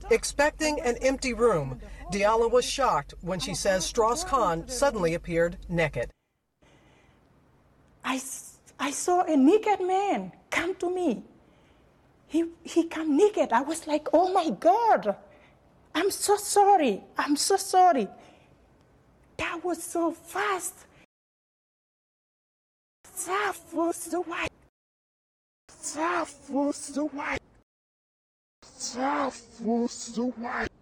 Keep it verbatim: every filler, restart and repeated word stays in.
Expecting an empty room, Diallo was shocked when she says Strauss-Kahn suddenly appeared naked. I, I saw a naked man come to me. He, he came naked. I was like, oh my God, I'm so sorry. I'm so sorry. That was so fast. That was the white. That was the white. That was the white.